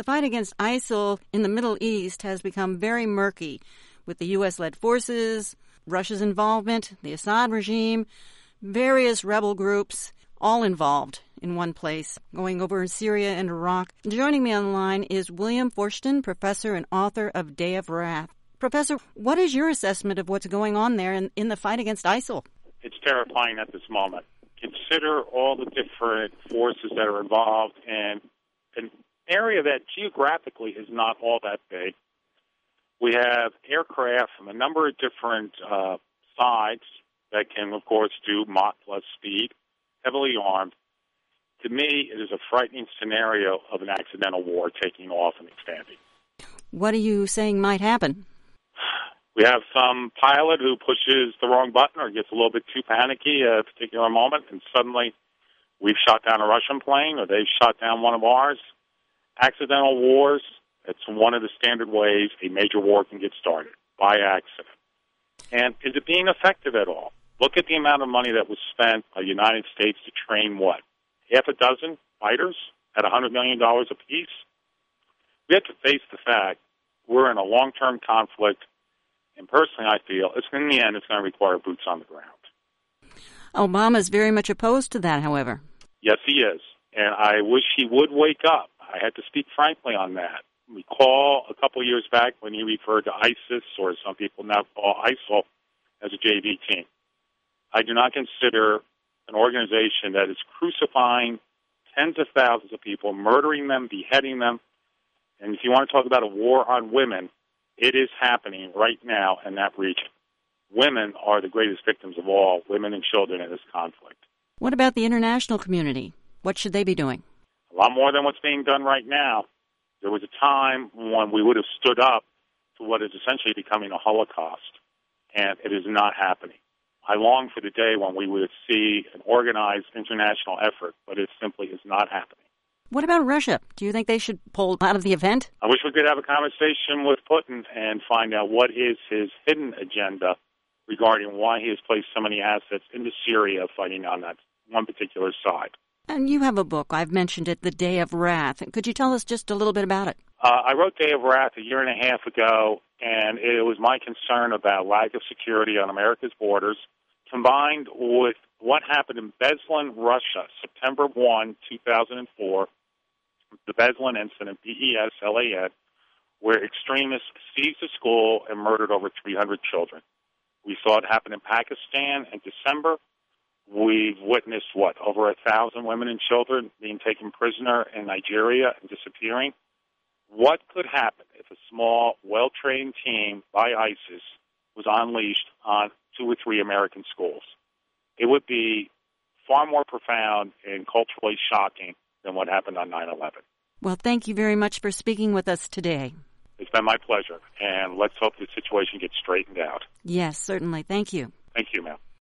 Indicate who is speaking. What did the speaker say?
Speaker 1: The fight against ISIL in the Middle East has become very murky, with the U.S.-led forces, Russia's involvement, the Assad regime, various rebel groups, all involved in one place, going over in Syria and Iraq. Joining me on the line is William Forstchen, professor and author of Day of Wrath. Professor, what is your assessment of what's going on there in the fight against ISIL?
Speaker 2: It's terrifying at this moment. Consider all the different forces that are involved in an area that geographically is not all that big. We have aircraft from a number of different sides that can, of course, do Mach plus speed, heavily armed. To me, it is a frightening scenario of an accidental war taking off and expanding.
Speaker 1: What are you saying might happen?
Speaker 2: We have some pilot who pushes the wrong button or gets a little bit too panicky at a particular moment, and suddenly we've shot down a Russian plane or they've shot down one of ours. Accidental wars, it's one of the standard ways a major war can get started, by accident. And is it being effective at all? Look at the amount of money that was spent by the United States to train, half a dozen fighters at $100 million apiece? We have to face the fact we're in a long-term conflict. And personally, I feel, in the end, it's going to require boots on the ground.
Speaker 1: Obama is very much opposed to that, however.
Speaker 2: Yes, he is. And I wish he would wake up. I had to speak frankly on that. Recall a couple of years back when he referred to ISIS, or some people now call ISIL, as a JV team. I do not consider an organization that is crucifying tens of thousands of people, murdering them, beheading them. And if you want to talk about a war on women, it is happening right now in that region. Women are the greatest victims of all, women and children in this conflict.
Speaker 1: What about the international community? What should they be doing?
Speaker 2: A lot more than what's being done right now. There was a time when we would have stood up to what is essentially becoming a Holocaust, and it is not happening. I long for the day when we would see an organized international effort, but it simply is not happening.
Speaker 1: What about Russia? Do you think they should pull out of the event?
Speaker 2: I wish we could have a conversation with Putin and find out what is his hidden agenda regarding why he has placed so many assets into Syria fighting on that one particular side.
Speaker 1: And you have a book. I've mentioned it, The Day of Wrath. Could you tell us just a little bit about it?
Speaker 2: I wrote Day of Wrath a year and a half ago, and it was my concern about lack of security on America's borders, combined with what happened in Beslan, Russia, September 1, 2004, the Beslan incident, B-E-S-L-A-N, where extremists seized a school and murdered over 300 children. We saw it happen in Pakistan in December. We've witnessed, over 1,000 women and children being taken prisoner in Nigeria and disappearing. What could happen if a small, well-trained team by ISIS was unleashed on 2 or 3 American schools? It would be far more profound and culturally shocking than what happened on 9/11.
Speaker 1: Well, thank you very much for speaking with us today.
Speaker 2: It's been my pleasure, and let's hope the situation gets straightened out.
Speaker 1: Yes, certainly. Thank you.
Speaker 2: Thank you, ma'am.